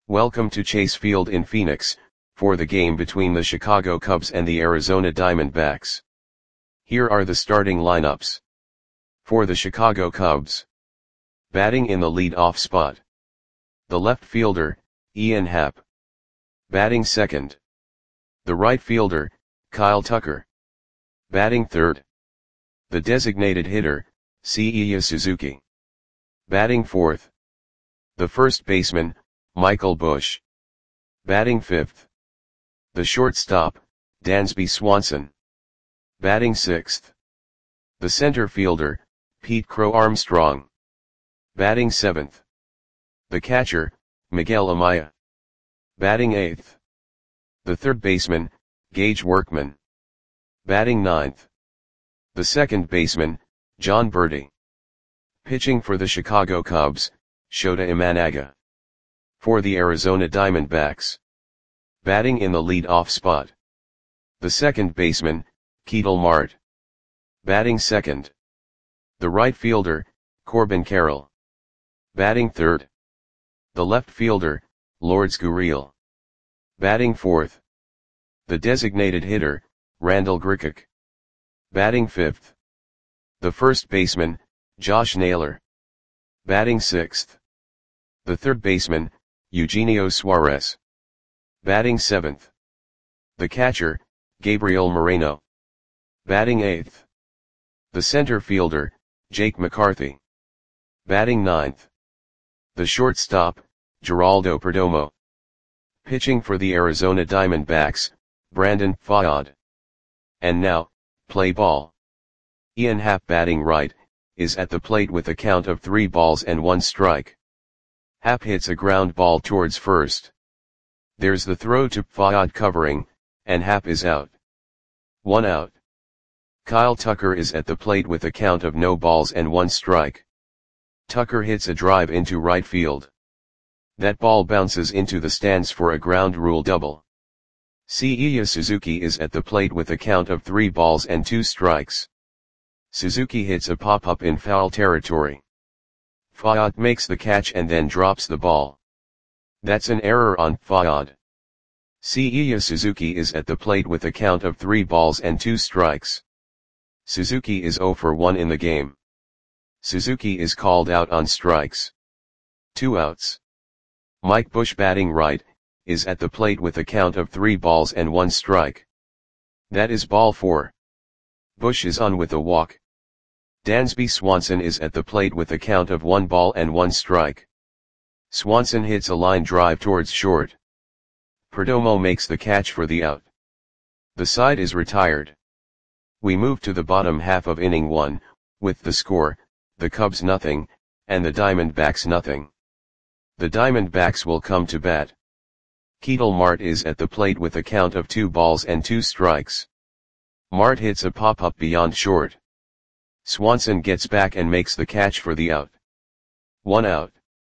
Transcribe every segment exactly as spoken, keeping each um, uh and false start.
Welcome to Chase Field in Phoenix, for the game between the Chicago Cubs and the Arizona Diamondbacks. Here are the starting lineups. For the Chicago Cubs. Batting in the lead-off spot. The left fielder, Ian Happ. Batting second. The right fielder, Kyle Tucker. Batting third. The designated hitter, Seiya Suzuki. Batting fourth. The first baseman, Michael Busch. Batting fifth. The shortstop, Dansby Swanson. Batting sixth. The center fielder, Pete Crow Armstrong. Batting seventh. The catcher, Miguel Amaya. Batting eighth. The third baseman, Gage Workman. Batting ninth. The second baseman, Jon Berti. Pitching for the Chicago Cubs, Shota Imanaga. For the Arizona Diamondbacks. Batting in the lead-off spot. The second baseman, Ketel Marte. Batting second. The right fielder, Corbin Carroll. Batting third. The left fielder, Lourdes Gurriel. Batting fourth. The designated hitter, Randal Grichuk. Batting fifth. The first baseman, Josh Naylor. Batting sixth. The third baseman, Eugenio Suarez. Batting seventh. The catcher, Gabriel Moreno. Batting eighth. The center fielder, Jake McCarthy. Batting ninth. The shortstop, Geraldo Perdomo. Pitching for the Arizona Diamondbacks, Brandon Pfaadt. And now, play ball. Ian Happ, batting right, is at the plate with a count of three balls and one strike. Happ hits a ground ball towards first. There's the throw to Pfaadt covering, and Happ is out. One out. Kyle Tucker is at the plate with a count of no balls and one strike. Tucker hits a drive into right field. That ball bounces into the stands for a ground rule double. Seiya Suzuki is at the plate with a count of three balls and two strikes. Suzuki hits a pop-up in foul territory. Pfaadt makes the catch and then drops the ball. That's an error on Pfaadt. Seiya Suzuki is at the plate with a count of three balls and two strikes. Suzuki is zero for one in the game. Suzuki is called out on strikes. Two outs. Mike Busch, batting right, is at the plate with a count of three balls and one strike. That is ball four. Busch is on with a walk. Dansby Swanson is at the plate with a count of one ball and one strike. Swanson hits a line drive towards short. Perdomo makes the catch for the out. The side is retired. We move to the bottom half of inning one, with the score, the Cubs nothing, and the Diamondbacks nothing. The Diamondbacks will come to bat. Ketel Marte is at the plate with a count of two balls and two strikes. Marte hits a pop-up beyond short. Swanson gets back and makes the catch for the out. One out.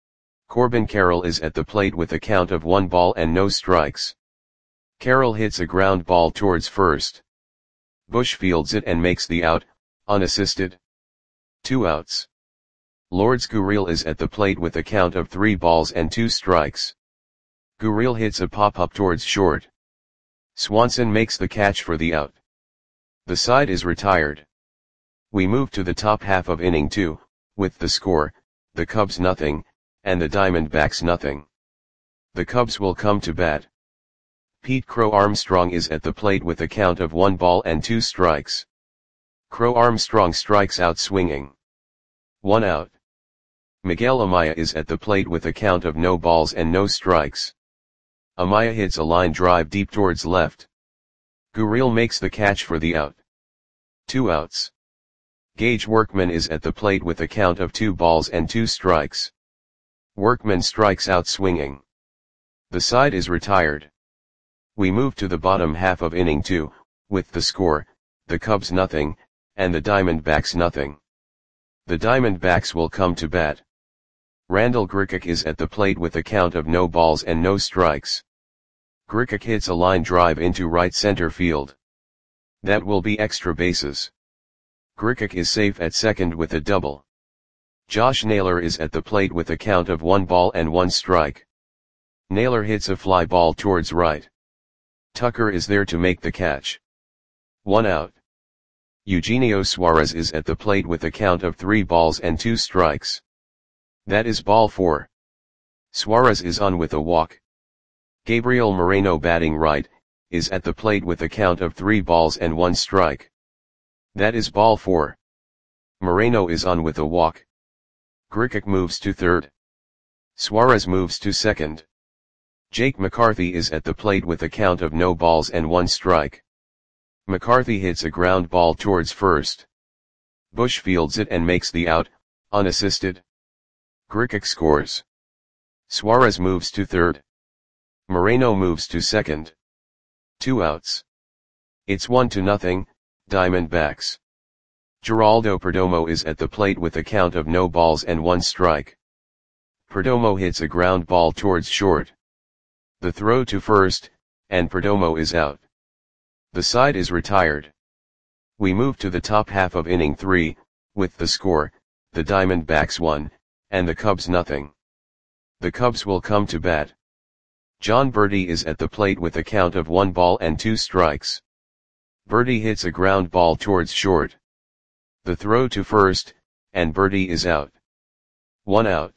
Corbin Carroll is at the plate with a count of one ball and no strikes. Carroll hits a ground ball towards first. Busch fields it and makes the out, unassisted. Two outs. Lourdes Gurriel is at the plate with a count of three balls and two strikes. Gurriel hits a pop-up towards short. Swanson makes the catch for the out. The side is retired. We move to the top half of inning two, with the score, the Cubs nothing, and the Diamondbacks nothing. The Cubs will come to bat. Pete Crow Armstrong is at the plate with a count of one ball and two strikes. Crow Armstrong strikes out swinging. One out. Miguel Amaya is at the plate with a count of no balls and no strikes. Amaya hits a line drive deep towards left. Gurriel makes the catch for the out. Two outs. Gage Workman is at the plate with a count of two balls and two strikes. Workman strikes out swinging. The side is retired. We move to the bottom half of inning two, with the score, the Cubs nothing, and the Diamondbacks nothing. The Diamondbacks will come to bat. Randal Grichuk is at the plate with a count of no balls and no strikes. Grichuk hits a line drive into right center field. That will be extra bases. Grichuk is safe at second with a double. Josh Naylor is at the plate with a count of one ball and one strike. Naylor hits a fly ball towards right. Tucker is there to make the catch. One out. Eugenio Suarez is at the plate with a count of three balls and two strikes. That is ball four. Suarez is on with a walk. Gabriel Moreno, batting right, is at the plate with a count of three balls and one strike. That is ball four. Moreno is on with a walk. Grichuk moves to third. Suarez moves to second. Jake McCarthy is at the plate with a count of no balls and one strike. McCarthy hits a ground ball towards first. Bush fields it and makes the out, unassisted. Grichuk scores. Suarez moves to third. Moreno moves to second. Two outs. It's one to nothing, Diamondbacks. Geraldo Perdomo is at the plate with a count of no balls and one strike. Perdomo hits a ground ball towards short. The throw to first, and Perdomo is out. The side is retired. We move to the top half of inning three, with the score, the Diamondbacks one, and the Cubs nothing. The Cubs will come to bat. John Berti is at the plate with a count of one ball and two strikes. Berti hits a ground ball towards short. The throw to first, and Berti is out. One out.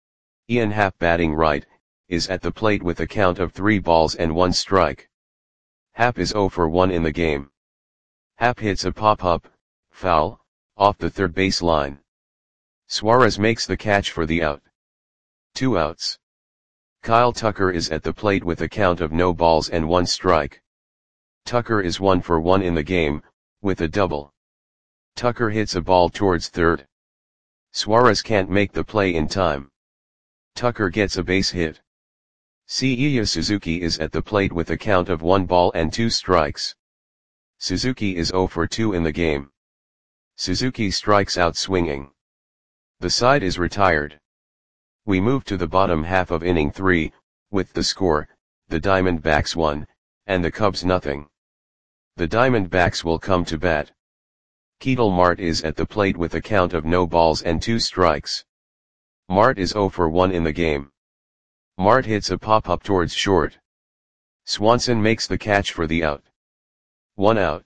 Ian Happ, batting right, is at the plate with a count of three balls and one strike. Happ is oh for one in the game. Happ hits a pop-up, foul, off the third base line. Suarez makes the catch for the out. Two outs. Kyle Tucker is at the plate with a count of no balls and one strike. Tucker is one for one in the game, with a double. Tucker hits a ball towards third. Suarez can't make the play in time. Tucker gets a base hit. Seiya Suzuki is at the plate with a count of one ball and two strikes. Suzuki is oh for two in the game. Suzuki strikes out swinging. The side is retired. We move to the bottom half of inning three, with the score, the Diamondbacks one, and the Cubs nothing. The Diamondbacks will come to bat. Ketel Marte is at the plate with a count of no balls and two strikes. Marte is oh for one in the game. Marte hits a pop-up towards short. Swanson makes the catch for the out. One out.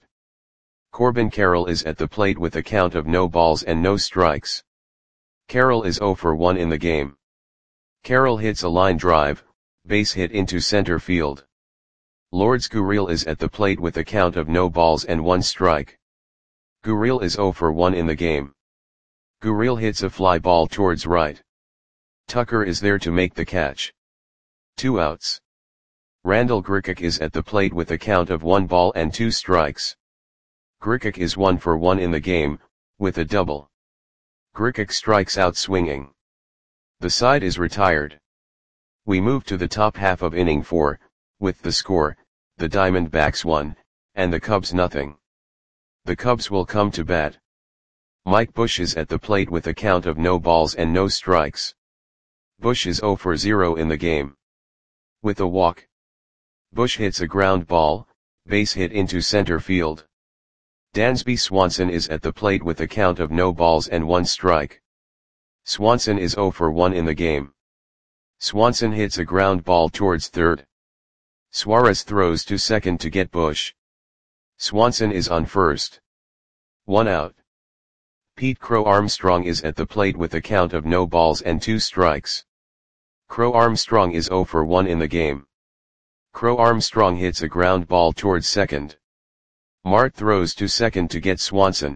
Corbin Carroll is at the plate with a count of no balls and no strikes. Carroll is oh for one in the game. Carroll hits a line drive, base hit into center field. Lourdes Gurriel is at the plate with a count of no balls and one strike. Gurriel is oh for one in the game. Gurriel hits a fly ball towards right. Tucker is there to make the catch. Two outs. Randall Grichuk is at the plate with a count of one ball and two strikes. Grichuk is one for one in the game, with a double. Grichuk strikes out swinging. The side is retired. We move to the top half of inning four, with the score, the Diamondbacks one, and the Cubs nothing. The Cubs will come to bat. Mike Bush is at the plate with a count of no balls and no strikes. Bush is oh for zero in the game. With a walk. Bush hits a ground ball, base hit into center field. Dansby Swanson is at the plate with a count of no balls and one strike. Swanson is oh for one in the game. Swanson hits a ground ball towards third. Suarez throws to second to get Bush. Swanson is on first. One out. Pete Crow Armstrong is at the plate with a count of no balls and two strikes. Crow Armstrong is oh for one in the game. Crow Armstrong hits a ground ball towards second. Marte throws to second to get Swanson.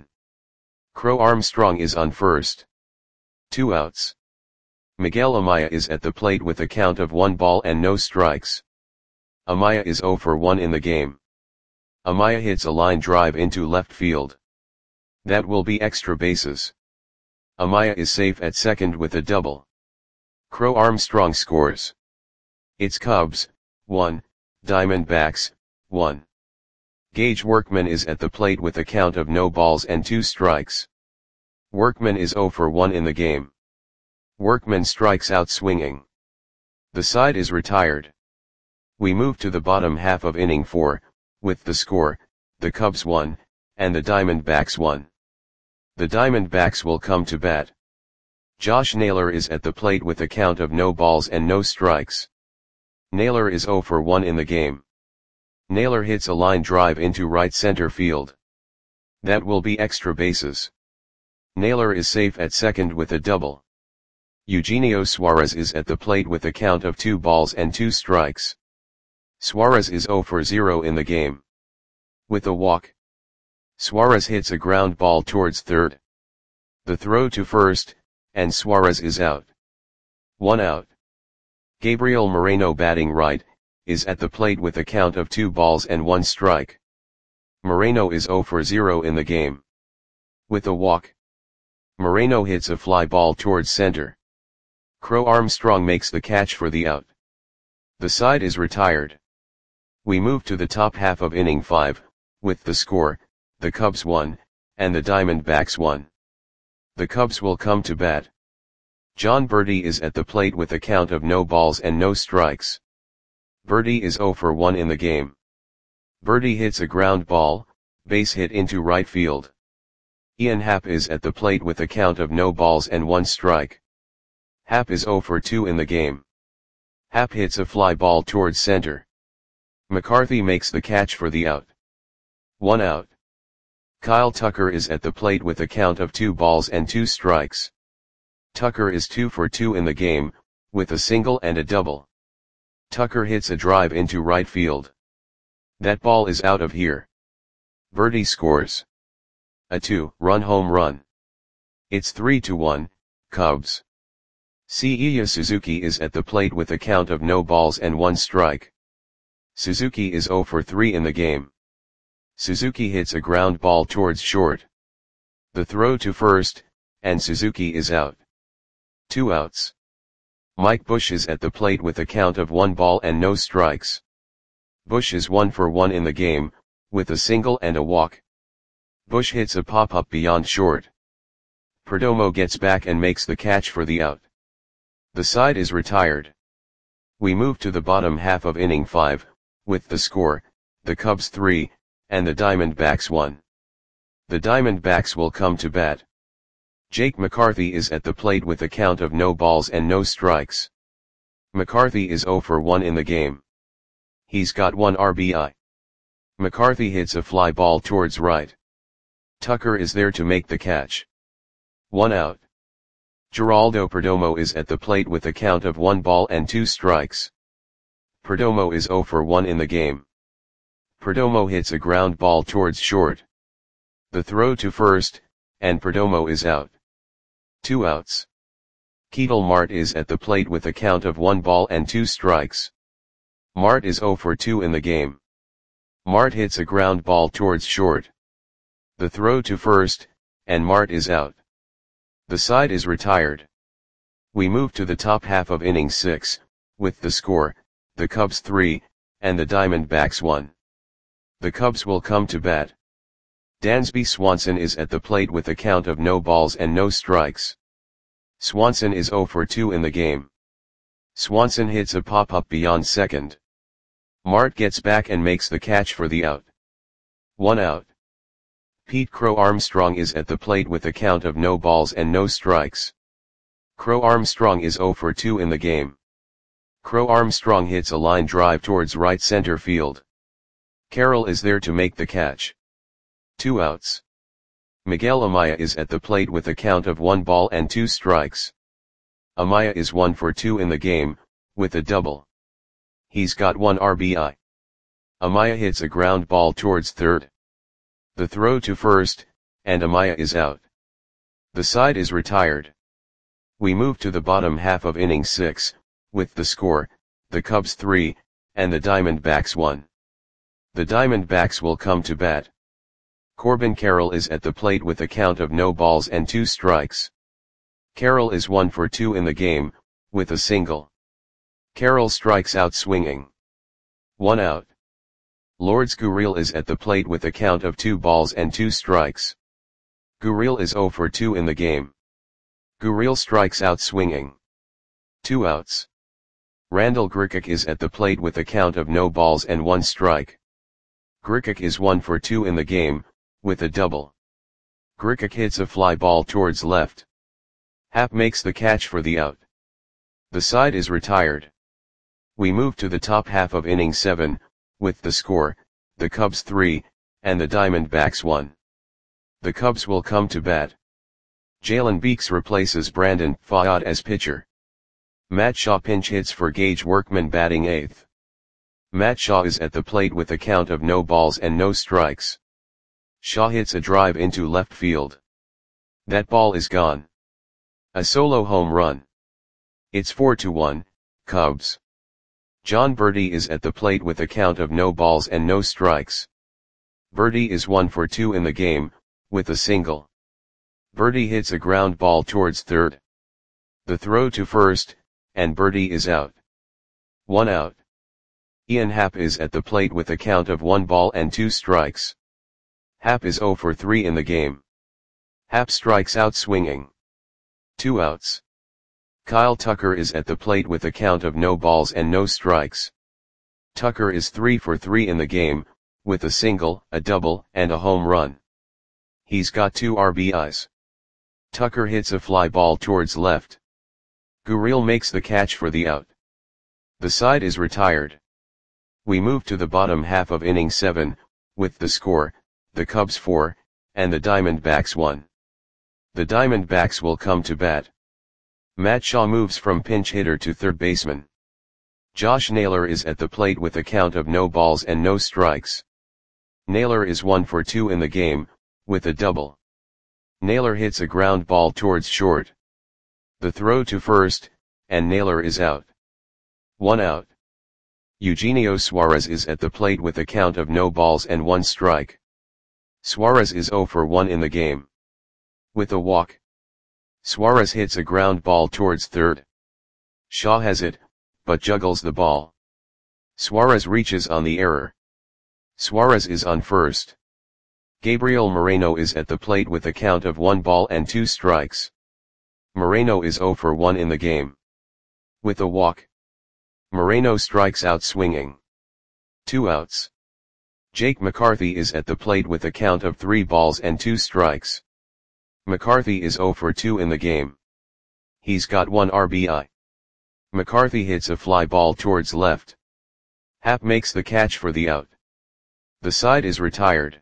Crow Armstrong is on first. Two outs. Miguel Amaya is at the plate with a count of one ball and no strikes. Amaya is oh for one in the game. Amaya hits a line drive into left field. That will be extra bases. Amaya is safe at second with a double. Crow Armstrong scores. It's Cubs, one, Diamondbacks, one. Gage Workman is at the plate with a count of no balls and two strikes. Workman is oh for one in the game. Workman strikes out swinging. The side is retired. We move to the bottom half of inning four, with the score, the Cubs one, and the Diamondbacks one. The Diamondbacks will come to bat. Josh Naylor is at the plate with a count of no balls and no strikes. Naylor is zero for one in the game. Naylor hits a line drive into right center field. That will be extra bases. Naylor is safe at second with a double. Eugenio Suarez is at the plate with a count of two balls and two strikes. Suarez is zero for zero in the game. With a walk, Suarez hits a ground ball towards third. The throw to first, and Suarez is out. One out. Gabriel Moreno, batting right, is at the plate with a count of two balls and one strike. Moreno is zero for zero in the game. With a walk, Moreno hits a fly ball towards center. Crow Armstrong makes the catch for the out. The side is retired. We move to the top half of inning five, with the score, the Cubs won, and the Diamondbacks won. The Cubs will come to bat. Jon Berti is at the plate with a count of no balls and no strikes. Berti is zero for one in the game. Berti hits a ground ball, base hit into right field. Ian Happ is at the plate with a count of no balls and one strike. Happ is zero for two in the game. Happ hits a fly ball towards center. McCarthy makes the catch for the out. One out. Kyle Tucker is at the plate with a count of two balls and two strikes. Tucker is two for two in the game, with a single and a double. Tucker hits a drive into right field. That ball is out of here. Berti scores a two-run home run. It's three to one, Cubs. Seiya Suzuki is at the plate with a count of no balls and one strike. Suzuki is zero for three in the game. Suzuki hits a ground ball towards short. The throw to first, and Suzuki is out. Two outs. Mike Bush is at the plate with a count of one ball and no strikes. Bush is one for one in the game, with a single and a walk. Bush hits a pop-up beyond short. Perdomo gets back and makes the catch for the out. The side is retired. We move to the bottom half of inning five, with the score, the Cubs three, and the Diamondbacks one. The Diamondbacks will come to bat. Jake McCarthy is at the plate with a count of no balls and no strikes. McCarthy is zero for one in the game. He's got one R B I. McCarthy hits a fly ball towards right. Tucker is there to make the catch. One out. Geraldo Perdomo is at the plate with a count of one ball and two strikes. Perdomo is zero for one in the game. Perdomo hits a ground ball towards short. The throw to first, and Perdomo is out. Two outs. Ketel Marte is at the plate with a count of one ball and two strikes. Marte is zero for two in the game. Marte hits a ground ball towards short. The throw to first, and Marte is out. The side is retired. We move to the top half of inning six, with the score, the Cubs three, and the Diamondbacks one. The Cubs will come to bat. Dansby Swanson is at the plate with a count of no balls and no strikes. Swanson is zero for two in the game. Swanson hits a pop-up beyond second. Marte gets back and makes the catch for the out. One out. Pete Crow Armstrong is at the plate with a count of no balls and no strikes. Crow Armstrong is zero for two in the game. Crow Armstrong hits a line drive towards right center field. Carroll is there to make the catch. Two outs. Miguel Amaya is at the plate with a count of one ball and two strikes. Amaya is one for two in the game, with a double. He's got one R B I. Amaya hits a ground ball towards third. The throw to first, and Amaya is out. The side is retired. We move to the bottom half of inning six, with the score, the Cubs three, and the Diamondbacks one. The Diamondbacks will come to bat. Corbin Carroll is at the plate with a count of no balls and two strikes. Carroll is one for two in the game, with a single. Carroll strikes out swinging. One out. Lourdes Gurriel is at the plate with a count of two balls and two strikes. Gurriel is zero for two in the game. Gurriel strikes out swinging. Two outs. Randall Grichuk is at the plate with a count of no balls and one strike. Grichuk is one for two in the game, with a double. Grichuk hits a fly ball towards left. Happ makes the catch for the out. The side is retired. We move to the top half of inning seven, with the score, the Cubs three, and the Diamondbacks one. The Cubs will come to bat. Jalen Beeks replaces Brandon Pfaadt as pitcher. Matt Shaw pinch hits for Gage Workman batting eighth. Matt Shaw is at the plate with a count of no balls and no strikes. Shaw hits a drive into left field. That ball is gone. A solo home run. It's four to one, Cubs. John Berti is at the plate with a count of no balls and no strikes. Berti is one for two in the game, with a single. Berti hits a ground ball towards third. The throw to first, and Berti is out. One out. Ian Happ is at the plate with a count of one ball and two strikes. Happ is zero for three in the game. Happ strikes out swinging. Two outs. Kyle Tucker is at the plate with a count of no balls and no strikes. Tucker is three for three in the game, with a single, a double, and a home run. He's got two R B Is. Tucker hits a fly ball towards left. Gurriel makes the catch for the out. The side is retired. We move to the bottom half of inning seven, with the score, the Cubs four, and the Diamondbacks one. The Diamondbacks will come to bat. Matt Shaw moves from pinch hitter to third baseman. Josh Naylor is at the plate with a count of no balls and no strikes. Naylor is one for two in the game, with a double. Naylor hits a ground ball towards short. The throw to first, and Naylor is out. One out. Eugenio Suarez is at the plate with a count of no balls and one strike. Suarez is zero for one in the game. With a walk. Suarez hits a ground ball towards third. Shaw has it, but juggles the ball. Suarez reaches on the error. Suarez is on first. Gabriel Moreno is at the plate with a count of one ball and two strikes. Moreno is zero for one in the game. With a walk. Moreno strikes out swinging. Two outs. Jake McCarthy is at the plate with a count of three balls and two strikes. McCarthy is zero for two in the game. He's got one R B I. McCarthy hits a fly ball towards left. Happ makes the catch for the out. The side is retired.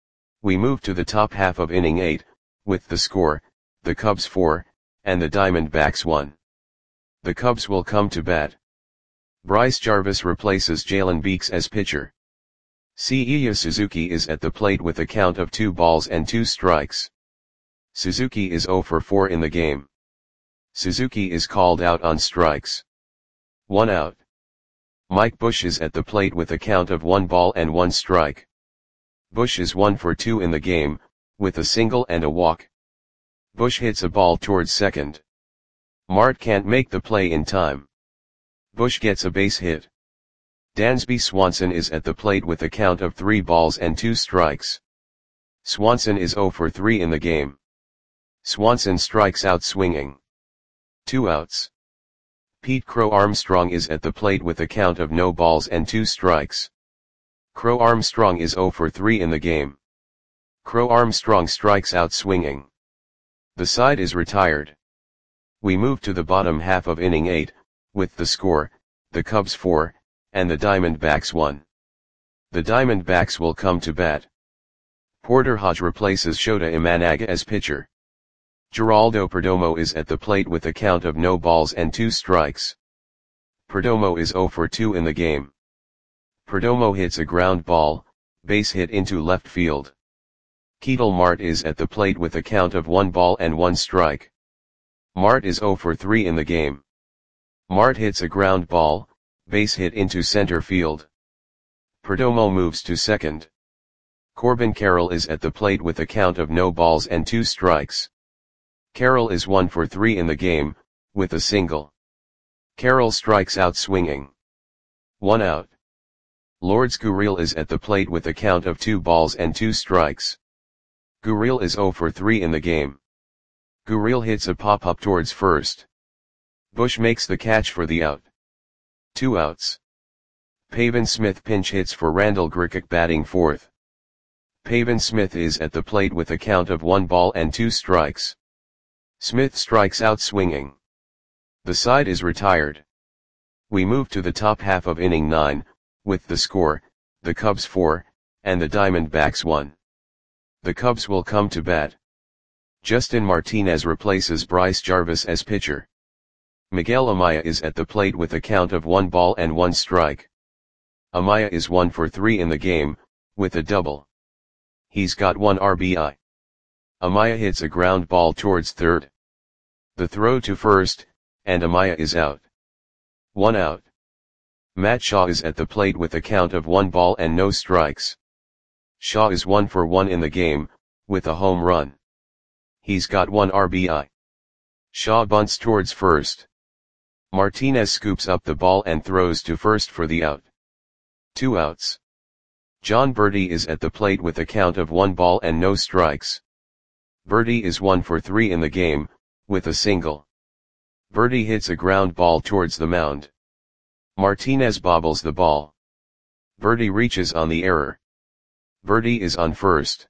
We move to the top half of inning eight, with the score, the Cubs four, and the Diamondbacks one. The Cubs will come to bat. Bryce Jarvis replaces Jalen Beeks as pitcher. Seiya Suzuki is at the plate with a count of two balls and two strikes. Suzuki is zero for four in the game. Suzuki is called out on strikes. One out. Mike Bush is at the plate with a count of one ball and one strike. Bush is one for two in the game, with a single and a walk. Bush hits a ball towards second. Mart can't make the play in time. Bush gets a base hit. Dansby Swanson is at the plate with a count of three balls and two strikes. Swanson is zero for three in the game. Swanson strikes out swinging. Two outs. Pete Crow Armstrong is at the plate with a count of no balls and two strikes. Crow Armstrong is zero for three in the game. Crow Armstrong strikes out swinging. The side is retired. We move to the bottom half of inning eight, with the score, the Cubs four, and the Diamondbacks one. The Diamondbacks will come to bat. Porter Hodge replaces Shota Imanaga as pitcher. Geraldo Perdomo is at the plate with a count of no balls and two strikes. Perdomo is zero for two in the game. Perdomo hits a ground ball, base hit into left field. Ketel Marte is at the plate with a count of one ball and one strike. Marte is zero for three in the game. Marte hits a ground ball, base hit into center field. Perdomo moves to second. Corbin Carroll is at the plate with a count of no balls and two strikes. Carroll is one for three in the game, with a single. Carroll strikes out swinging. One out. Lourdes Gurriel is at the plate with a count of two balls and two strikes. Gurriel is zero for three in the game. Gurriel hits a pop-up towards first. Bush makes the catch for the out. Two outs. Pavin Smith pinch hits for Randall Grichuk batting fourth. Pavin Smith is at the plate with a count of one ball and two strikes. Smith strikes out swinging. The side is retired. We move to the top half of inning nine, with the score, the Cubs four, and the Diamondbacks one. The Cubs will come to bat. Justin Martinez replaces Bryce Jarvis as pitcher. Miguel Amaya is at the plate with a count of one ball and one strike. Amaya is one for three in the game, with a double. He's got one R B I. Amaya hits a ground ball towards third. The throw to first, and Amaya is out. One out. Matt Shaw is at the plate with a count of one ball and no strikes. Shaw is one for one in the game, with a home run. He's got one R B I. Shaw bunts towards first. Martinez scoops up the ball and throws to first for the out. Two outs. Jon Berti is at the plate with a count of one ball and no strikes. Berti is one for three in the game, with a single. Berti hits a ground ball towards the mound. Martinez bobbles the ball. Berti reaches on the error. Berti is on first.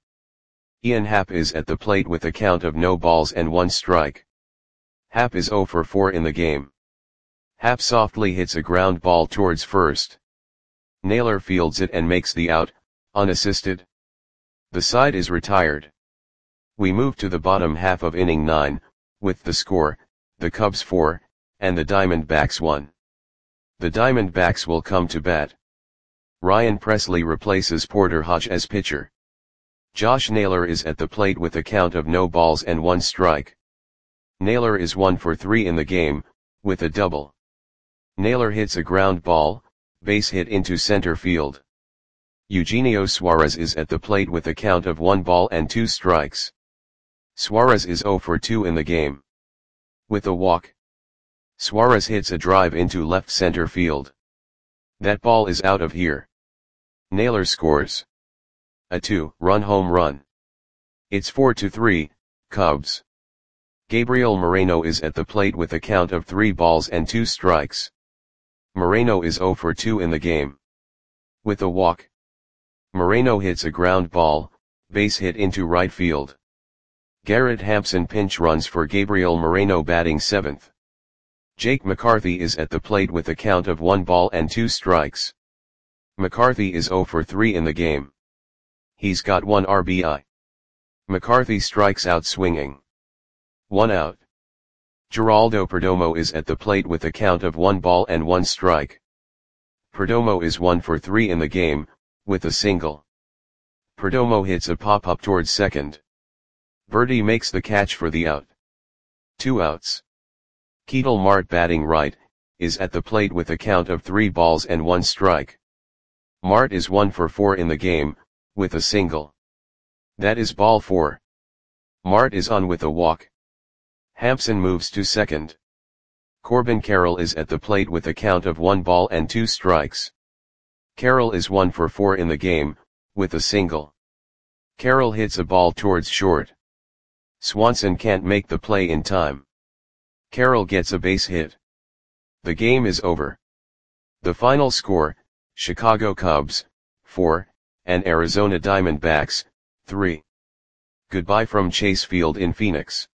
Ian Happ is at the plate with a count of no balls and one strike. Happ is zero for four in the game. Happ softly hits a ground ball towards first. Naylor fields it and makes the out, unassisted. The side is retired. We move to the bottom half of inning nine, with the score, the Cubs four, and the Diamondbacks one. The Diamondbacks will come to bat. Ryan Presley replaces Porter Hodge as pitcher. Josh Naylor is at the plate with a count of no balls and one strike. Naylor is one for three in the game, with a double. Naylor hits a ground ball, base hit into center field. Eugenio Suarez is at the plate with a count of one ball and two strikes. Suarez is zero for two in the game. With a walk. Suarez hits a drive into left center field. That ball is out of here. Naylor scores a two-run home run. It's four to three, Cubs. Gabriel Moreno is at the plate with a count of three balls and two strikes. Moreno is zero for two in the game. With a walk. Moreno hits a ground ball, base hit into right field. Garrett Hampson pinch runs for Gabriel Moreno batting seventh. Jake McCarthy is at the plate with a count of one ball and two strikes. McCarthy is zero for three in the game. He's got one R B I. McCarthy strikes out swinging. One out. Geraldo Perdomo is at the plate with a count of one ball and one strike. Perdomo is one for three in the game, with a single. Perdomo hits a pop-up towards second. Berti makes the catch for the out. Two outs. Ketel Marte batting right, is at the plate with a count of three balls and one strike. Marte is one for four in the game, with a single. That is ball four. Marte is on with a walk. Hampson moves to second. Corbin Carroll is at the plate with a count of one ball and two strikes. Carroll is one for four in the game, with a single. Carroll hits a ball towards short. Swanson can't make the play in time. Carroll gets a base hit. The game is over. The final score, Chicago Cubs, four, and Arizona Diamondbacks, three. Goodbye from Chase Field in Phoenix.